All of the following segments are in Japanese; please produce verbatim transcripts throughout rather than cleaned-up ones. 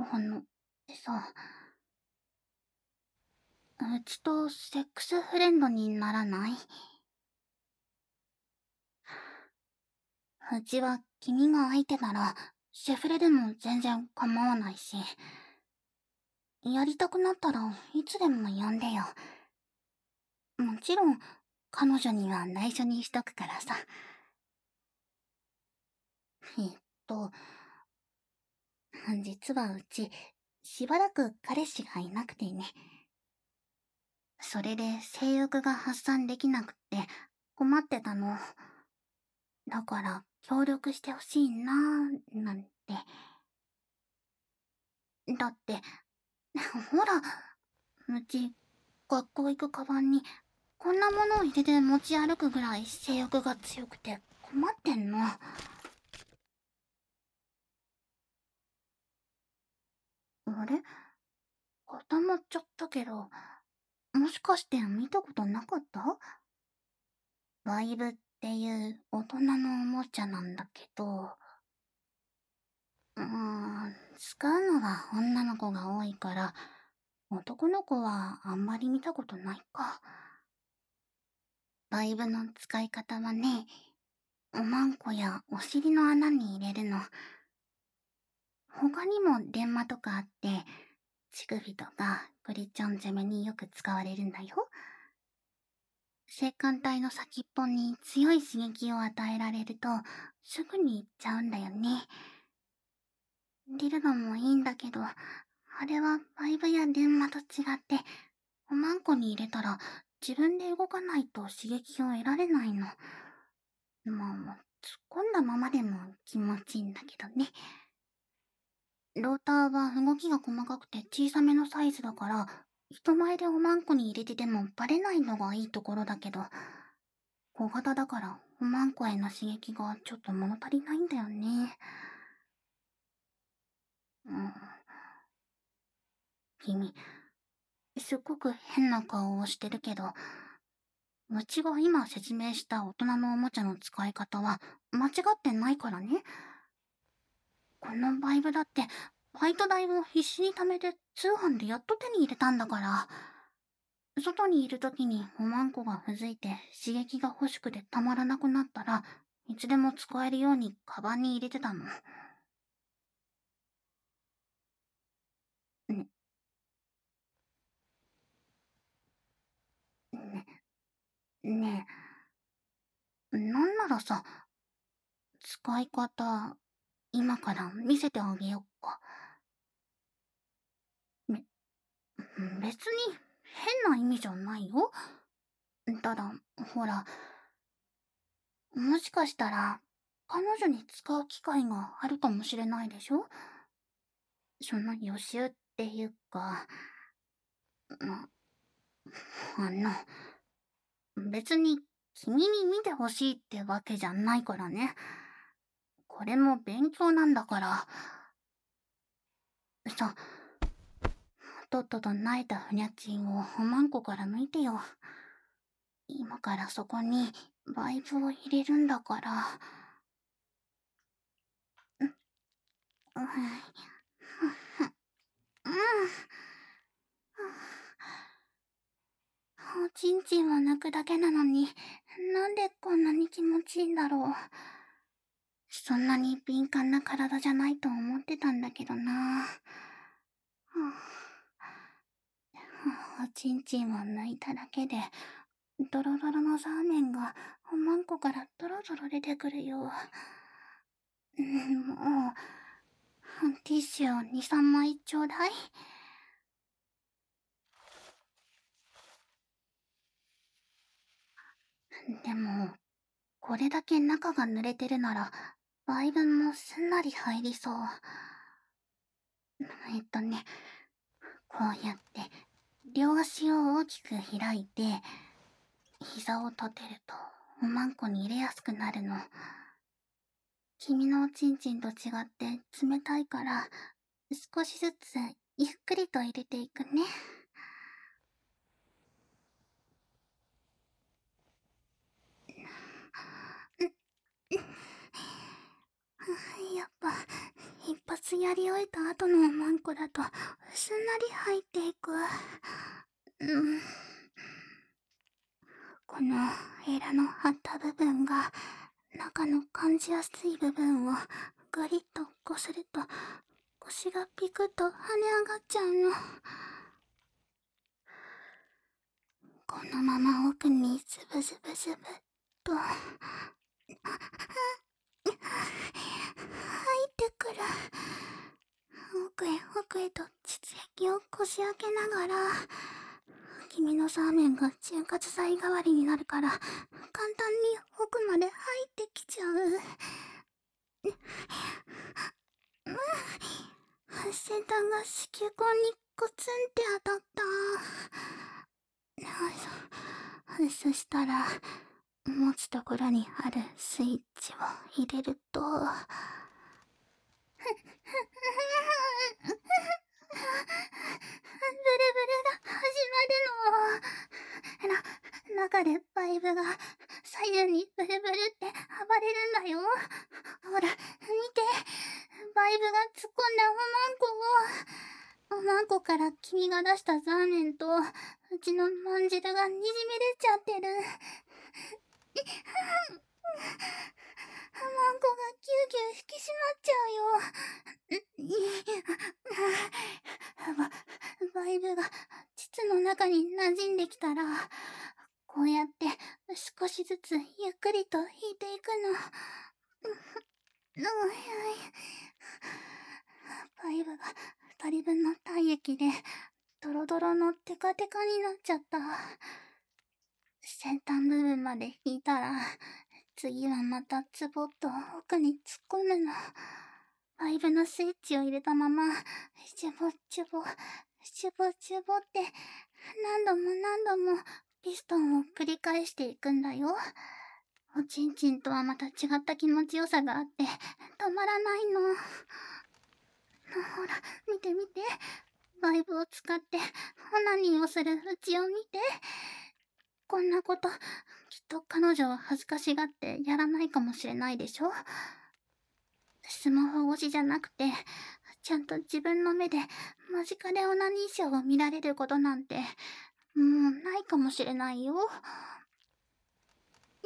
あの、さ、うちとセックスフレンドにならない？うちは君が相手なら、セフレでも全然構わないし、やりたくなったらいつでも呼んでよ。もちろん、彼女には内緒にしとくからさ。えっと、実はうち、しばらく彼氏がいなくてね。それで性欲が発散できなくって困ってたの。だから協力してほしいなーなんて。だって、ほら、うち、学校行くカバンにこんなものを入れて持ち歩くぐらい性欲が強くて困ってんの。あれ、固まっちゃったけど、もしかして見たことなかった？バイブっていう大人のおもちゃなんだけど、うーん、使うのは女の子が多いから、男の子はあんまり見たことないか。バイブの使い方はね、おまんこやお尻の穴に入れるの。他にも電話とかあって、乳首とかクリチョン攻めによく使われるんだよ。性感帯の先っぽに強い刺激を与えられると、すぐに行っちゃうんだよね。ディルドもいいんだけど、あれはバイブや電話と違って、おまんこに入れたら自分で動かないと刺激を得られないの。まあ、突っ込んだままでも気持ちいいんだけどね。ローターは動きが細かくて小さめのサイズだから、人前でおまんこに入れててもバレないのがいいところだけど、小型だからおまんこへの刺激がちょっと物足りないんだよね。うん。君、すっごく変な顔をしてるけど、うちが今説明した大人のおもちゃの使い方は間違ってないからね。このバイブだって、バイト代を必死に貯めて通販でやっと手に入れたんだから。外にいる時におまんこがふずいて刺激が欲しくてたまらなくなったらいつでも使えるようにカバンに入れてたの。ね、ね、ねえ、なんならさ、使い方、今から見せてあげよっか。べ、別に変な意味じゃないよ。ただ、ほら、もしかしたら彼女に使う機会があるかもしれないでしょ？その予習っていうか、ま、あの、別に君に見てほしいってわけじゃないからね。これも勉強なんだから。さ、とっとと泣いたふにゃっちんをおまんこから抜いてよ。今からそこにバイブを入れるんだから。うん、うん、うん。おちんちんを抜くだけなのに、なんでこんなに気持ちいいんだろう。そんなに敏感な体じゃないと思ってたんだけどな。おちんちんを抜いただけで、ドロドロのザーメンがおまんこからドロドロ出てくるよ。うん、もう、ティッシュをに、さんまいちょうだい。でも、これだけ中が濡れてるなら、バイブンもすんなり入りそう。えっとね、こうやって、両足を大きく開いて、膝を立てると、おまんこに入れやすくなるの。君のおちんちんと違って冷たいから、少しずつゆっくりと入れていくね。やっぱ、 一発やり終えた後のおまんこだとすんなり入っていく。うん。このエラの張った部分が中の感じやすい部分をグリッとこすると腰がピクッと跳ね上がっちゃうの。このまま奥にズブズブズブっと入ってくる。奥へ奥へと膣壁をこし開けながら、君のサーメンが潤滑剤代わりになるから簡単に奥まで入ってきちゃう。先端が子宮口にコツンって当たった。そしたら持つところにあるスイッチを入れるとブルブルが始まるの。な、中でバイブが左右にブルブルって暴れるんだよ。ほら、見て。バイブが突っ込んだおまんこを。おまんこから君が出したザーメンと、うちのまんじるがにじみ出ちゃってる。マンコがギュウギュウ引き締まっちゃうよ。バ、バイブが膣の中に馴染んできたら、こうやって少しずつゆっくりと引いていくの。バイブが二人分の体液でドロドロのテカテカになっちゃった。先端部分まで引いたら、次はまたズボッと奥に突っ込むの。バイブのスイッチを入れたまま、ジュボジュボ、ジュボジュボって何度も何度もピストンを繰り返していくんだよ。おちんちんとはまた違った気持ちよさがあって止まらないの。ほら、見て見て。バイブを使ってオナニーをするうちを見て。こんなこと、きっと彼女は恥ずかしがってやらないかもしれないでしょ。スマホ越しじゃなくて、ちゃんと自分の目で間近でオナニーショーを見られることなんて、もうないかもしれないよ。で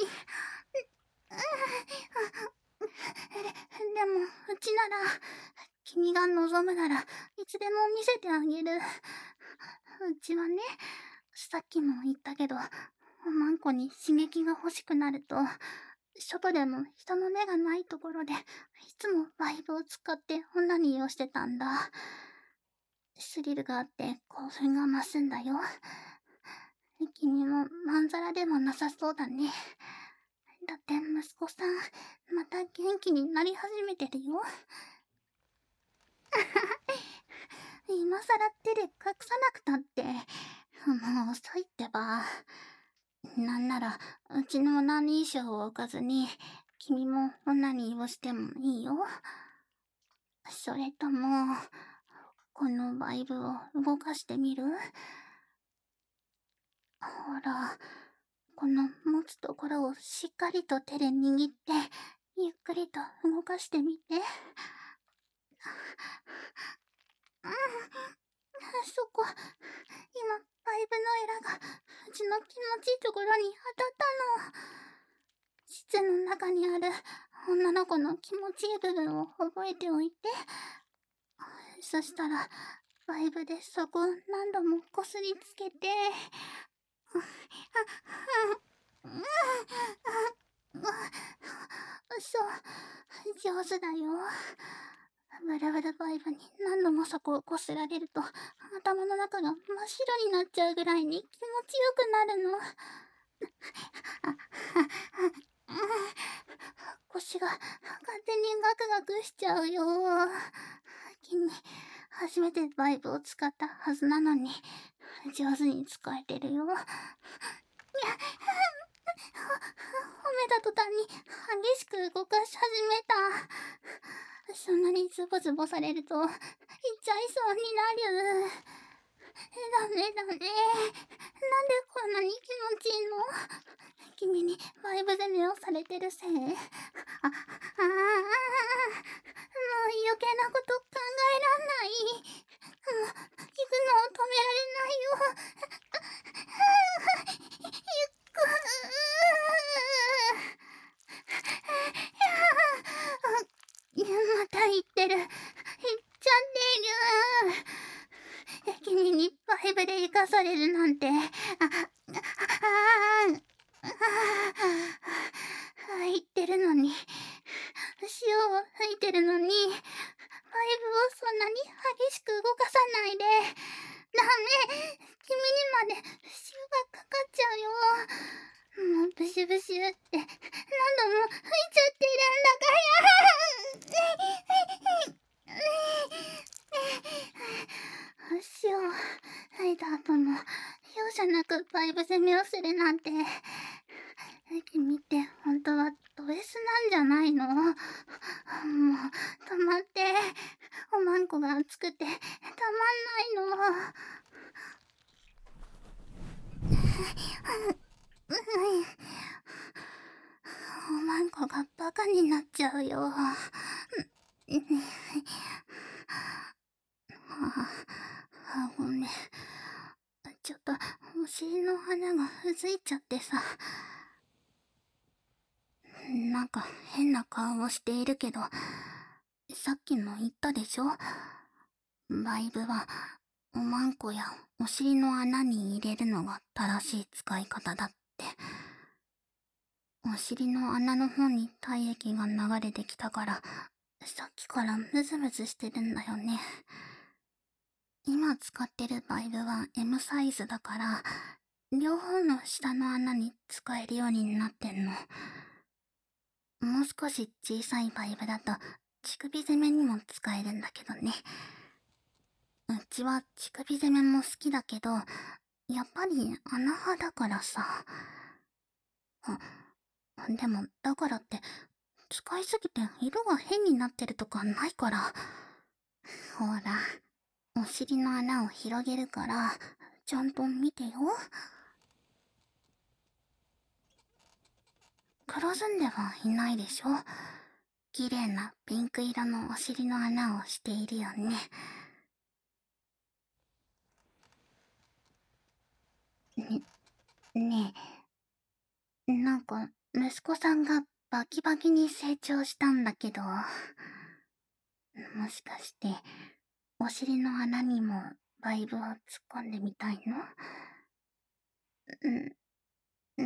も、うちなら、君が望むならいつでも見せてあげる。うちはね、さっきも言ったけど、おまんこに刺激が欲しくなると、外でも人の目がないところで、いつもバイブを使ってオナニーをしてたんだ。スリルがあって興奮が増すんだよ。君もまんざらでもなさそうだね。だって息子さん、また元気になり始めてるよ。今さら手で隠さなくたって、もう遅いってば。なんなら、うちのオナニーショーを置かずに、君もオナニーをしてもいいよ。それとも、このバイブを動かしてみる？ほら、この持つところをしっかりと手で握って、ゆっくりと動かしてみて。うん、そこ、今、バイブのエラが、うちの気持ちいいところに当たったの。膣の中にある女の子の気持ちいい部分を覚えておいて。そしたら、バイブでそこを何度もこすりつけて。そう、上手だよ。ブルブルバイブに何度もそこをこすられると、頭の中が真っ白になっちゃうぐらいに気持ちよくなるの。腰が勝手にガクガクしちゃうよ。君、初めてバイブを使ったはずなのに、上手に使えてるよ。褒めた途端に激しく動かし始めた。そんなにズボズボされると、いっちゃいそうになる。ダメダメ。なんでこんなに気持ちいいの？ 君にバイブ攻めをされてるせい。あ、ああ、もう余計なこと考えらんない。もう、行くのを止められないよ。行く。また言ってる。言っちゃってる。君にバイブで生かされるなんて。あ、あ、あ、あ、言ってるのに。潮を吹いてるのに、バイブをそんなに激しく動かさないで。ダメ。君にまで潮がかかっちゃうよ。もうブシュブシュって何度も吹いちゃってるんだから。潮を吹いた後も容赦なくバイブ攻めをするなんて、君って本当はド S なんじゃないの？もう止まって。おまんこが熱くてたまんないの。おまんこがバカになっちゃうよ。ああ、ごめん。ちょっとお尻の穴がうずいちゃってさ。なんか変な顔をしているけど、さっきも言ったでしょ？バイブはおまんこやお尻の穴に入れるのが正しい使い方だって。お尻の穴の方に体液が流れてきたから、さっきからムズムズしてるんだよね。今使ってるバイブは エム サイズだから、両方の下の穴に使えるようになってんの。もう少し小さいバイブだと乳首攻めにも使えるんだけどね。うちは乳首攻めも好きだけど、やっぱり穴派だからさ。あ、でもだからって使いすぎて色が変になってるとかないから。ほら、お尻の穴を広げるからちゃんと見てよ。黒ずんではいないでしょ。綺麗なピンク色のお尻の穴をしているよね。ね、ねえ、なんか息子さんがバキバキに成長したんだけど、もしかしてお尻の穴にもバイブを突っ込んでみたいの？うん、うん、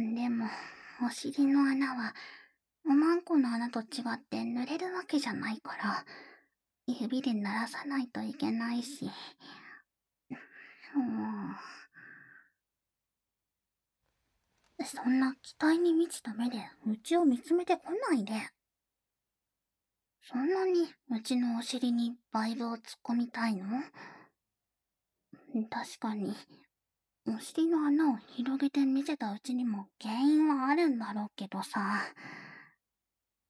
でもお尻の穴はおまんこの穴と違って濡れるわけじゃないから、指で鳴らさないといけないし。うん、そんな期待に満ちた目でうちを見つめてこないで。そんなにうちのお尻にバイブを突っ込みたいの？確かに、お尻の穴を広げて見せたうちにも原因はあるんだろうけどさ。うん、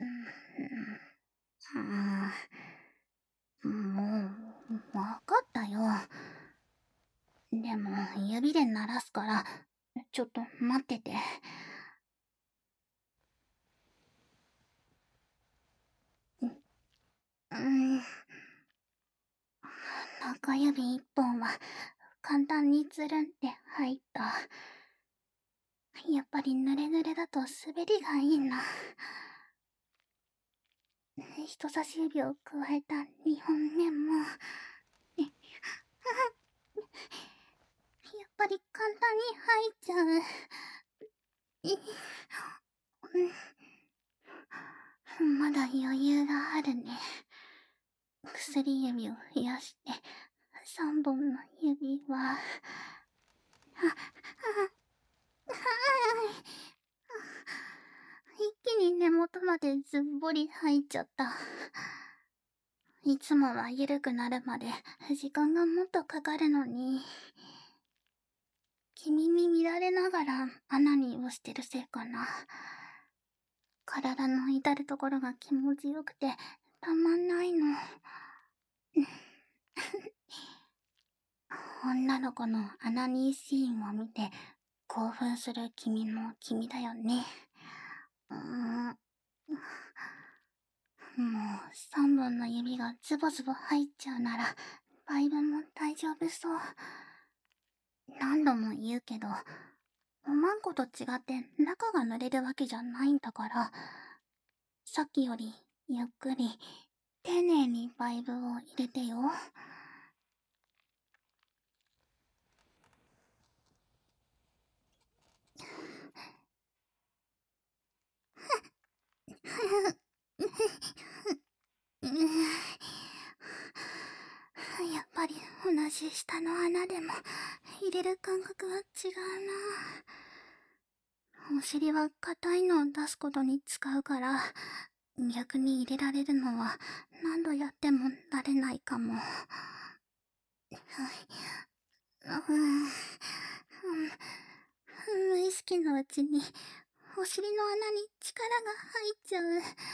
もう、わかったよ。でも、指で鳴らすから、ちょっと待ってて。うん。中指一本は簡単につるんって入った。やっぱり濡れ濡れだと滑りがいいな。人差し指を加えた二本目も、やっぱり簡単に入っちゃう。うん、まだ余裕があるね。薬指を増やして三本の指は、あ、あ、一気に根元までずっぽり入っちゃった。いつもは緩くなるまで時間がもっとかかるのに。君に見られながら穴に押してるせいかな。体の至るところが気持ちよくてたまんないの。女の子のアナニーシーンを見て興奮する君も君だよね。うーん。もう三本の指がズボズボ入っちゃうなら、バイブも大丈夫そう。何度も言うけど、おまんこと違って中が濡れるわけじゃないんだから、さっきよりゆっくり、丁寧にバイブを入れてよ。やっぱり同じ下の穴でも入れる感覚は違うな。お尻は硬いのを出すことに使うから、逆に入れられるのは何度やっても慣れないかも。うん、無意識のうちにお尻の穴に力が入っちゃう。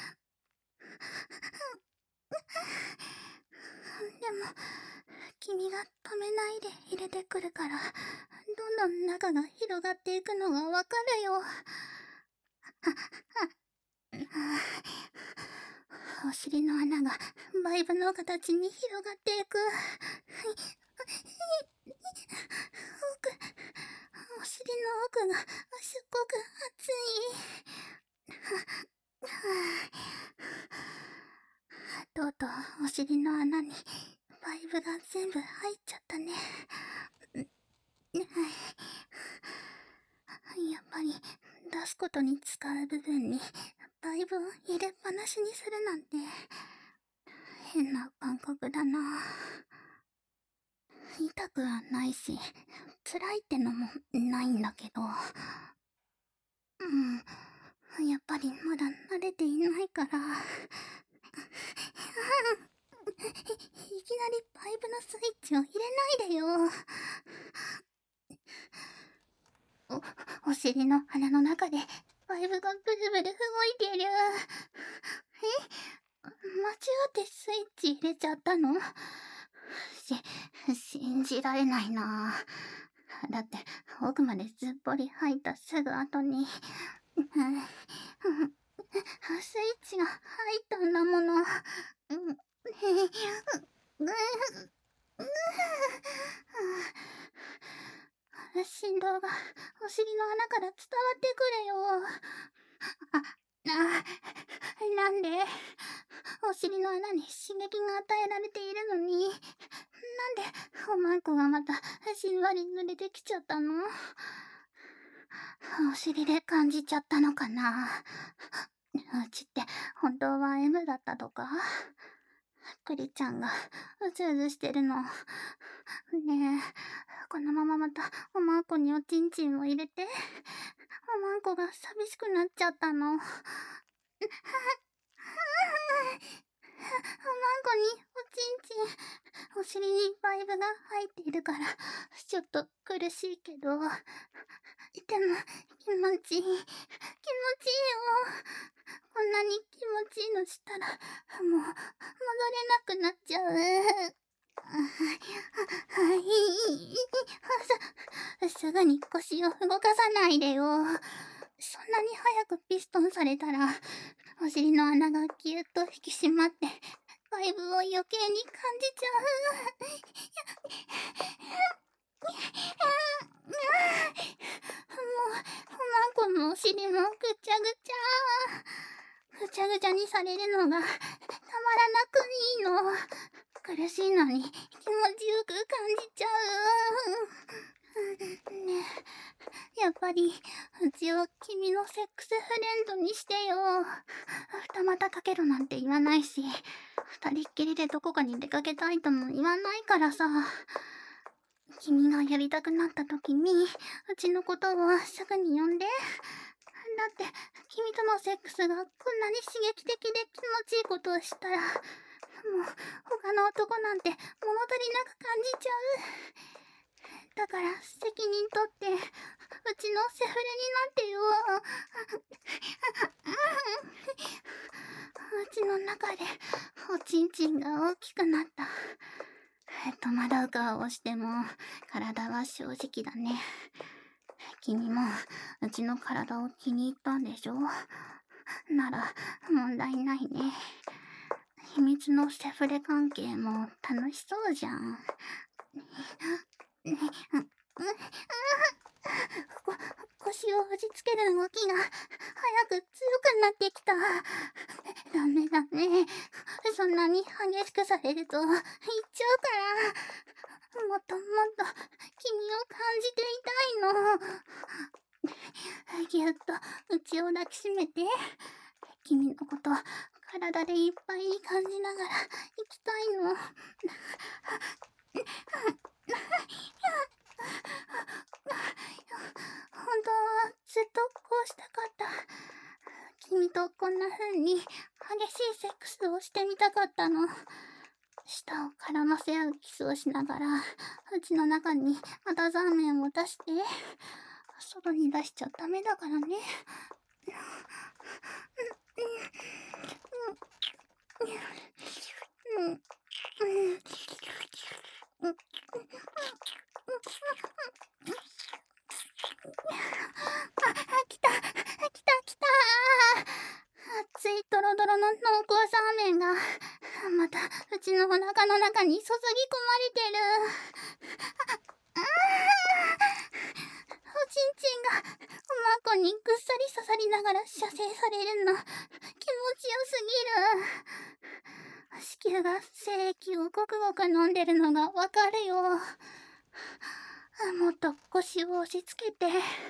でも、君が止めないで入れてくるから、どんどん中が広がっていくのがわかるよ。お尻の穴がバイブの形に広がっていく。奥、お尻の奥がすっごく熱い。とうとうお尻の穴にバイブが全部入っちゃったね。やっぱり出すことに使う部分にバイブを入れっぱなしにするなんて変な感覚だな。痛くはないし辛いってのもないんだけど、うん、やっぱりまだ慣れていないから。いきなりパイプのスイッチを入れないでよ。お、お尻の穴の中でパイプがブルブル動いてる。え、間違ってスイッチ入れちゃったの？し、信じられないな。だって奥までずっぽり入ったすぐ後に、スイッチが入ったんだもの。振動がお尻の穴から伝わってくるよ。あ、あ、なんでお尻の穴に刺激が与えられているのに、なんでおまんこがまたじんわり濡れてきちゃったの？お尻で感じちゃったのかな。うちって本当は エム だったとか？クリちゃんがうずうずしてるの。ねえ、このまままたおまんこにおちんちんを入れて、おまんこが寂しくなっちゃったの。おまんこにおちんちん、お尻にバイブが入っているからちょっと苦しいけど、でも気持ちいい、気持ちいいよ。こんなに気持ちいいのしたらもう戻れなくなっちゃう。はい、す、すぐに腰を動かさないでよ。そんなに早くピストンされたら、お尻の穴がぎゅっと引き締まって、バイブを余計に感じちゃう。もう、おまんこのお尻もぐちゃぐちゃ。ぐちゃぐちゃにされるのがたまらなくいいの。苦しいのに気持ちよく感じちゃう。ねえ、やっぱりうちを君のセックスフレンドにしてよ。二股かけろなんて言わないし、二人っきりでどこかに出かけたいとも言わないからさ。君がやりたくなった時にうちのことをすぐに呼んで。だって君とのセックスがこんなに刺激的で気持ちいいことをしたら、もう他の男なんて物足りなく感じちゃう。だから責任取ってうちのセフレになってよ。うちの中でおちんちんが大きくなった。戸惑う顔をしても体は正直だね。 君もうちの体を気に入ったんでしょ？なら問題ないね。秘密のセフレ関係も楽しそうじゃん。ね、う、う、こ、腰を打ちつける動きが早く強くなってきた。ダメダメ。そんなに激しくされると言っちゃうから。もっともっと君を感じていたいの。ぎゅっとうちを抱きしめて、君のこと体でいっぱいに感じながら生きたいの。本当はずっとこうしたかった。君とこんな風に激しいセックスをしてみたかったの。舌を絡ませ合うキスをしながら、うちの中に肌ざめを出して、外に出しちゃダメだからね。あ、来た来た来た。熱いドロドロの濃厚サーメンがまたうちのお腹の中に注ぎ込まれてる。ああ、おちんちんがおまこにぐっさり刺さりながら射精されるの気持ちよすぎる。子宮が精液をごくごく飲んでるのがわかるよ。もっと腰を押し付けて、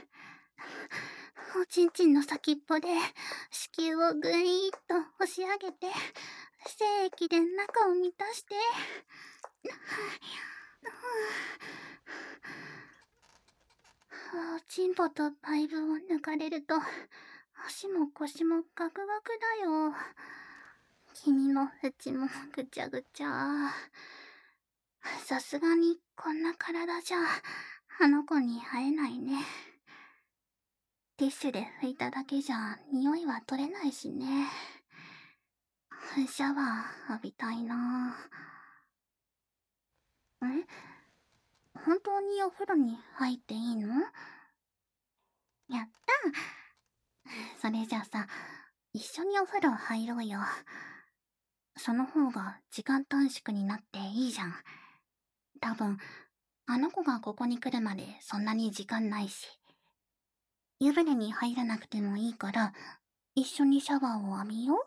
おちんちんの先っぽで子宮をぐいーっと押し上げて、精液で中を満たして、おちんぽとパイプを抜かれると足も腰もガクガクだよ。君の口もぐちゃぐちゃ。さすがにこんな体じゃあの子に会えないね。ティッシュで拭いただけじゃ匂いは取れないしね。シャワー浴びたいな。え、本当にお風呂に入っていいの？やった。それじゃあさ、一緒にお風呂入ろうよ。その方が時間短縮になっていいじゃん。多分、あの子がここに来るまでそんなに時間ないし。湯船に入らなくてもいいから、一緒にシャワーを浴びよ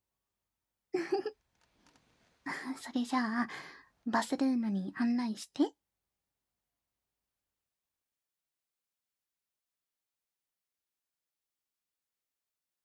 う。それじゃあ、バスルームに案内して。